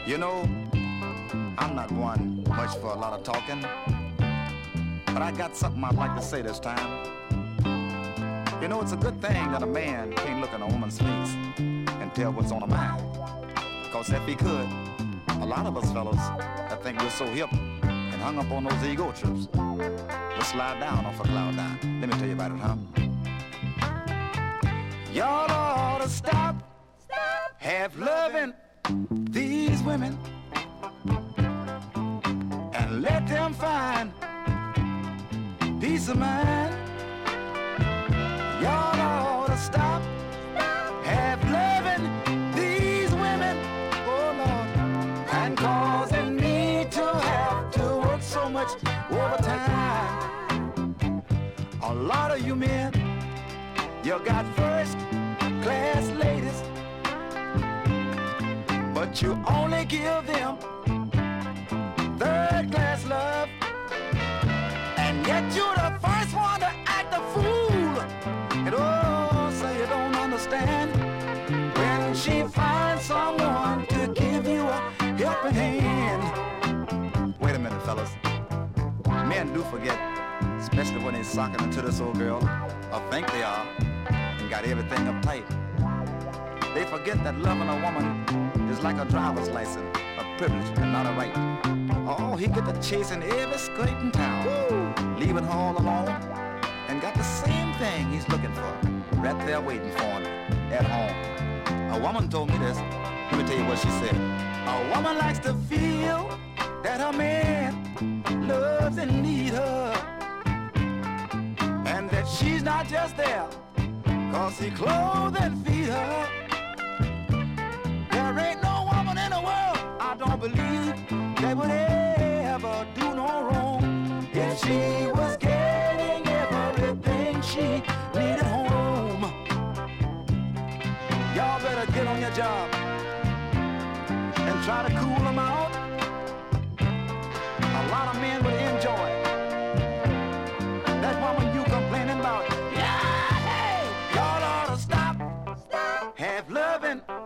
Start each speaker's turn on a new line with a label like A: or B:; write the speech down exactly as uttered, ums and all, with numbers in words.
A: You know, I'm not one much for a lot of talking, but I got something I'd like to say this time. You know, it's a good thing that a man can't look in a woman's face and tell what's on her mind. Because if he could, a lot of us fellas that think we're so hip and hung up on those ego trips, we'll slide down off a cloud nine. Let me tell you about it, huh? Y'all ought to stop, stop. Have loving these women and let them find peace of mind. Y'all ought to stop, stop. Have loving these women, oh Lord, and causing me to have to work so much overtime. A lot of you men, you got first class ladies, but you only give them third class love, and yet you're the first one to act a fool. And oh, say you don't understand when she finds someone to give you a helping hand. Wait a minute, fellas. Men do forget, especially when they're socking into this old girl, or think they are, and got everything uptight. They forget that loving a woman is like a driver's license, a privilege and not a right. Oh, he get to chasing every skirt in town, woo, leaving her all alone, and got the same thing he's looking for, right there waiting for him at home. A woman told me this. Let me tell you what she said. A woman likes to feel that her man loves and needs her, and that she's not just there cause he clothes and feed her. There ain't no woman in the world, I don't believe, that would ever do no wrong if she was getting everything she needed home. Y'all better get on your job and try to cool them out. A lot of men would enjoy that woman you complaining about. Yeah, hey, y'all ought to stop, stop. Have loving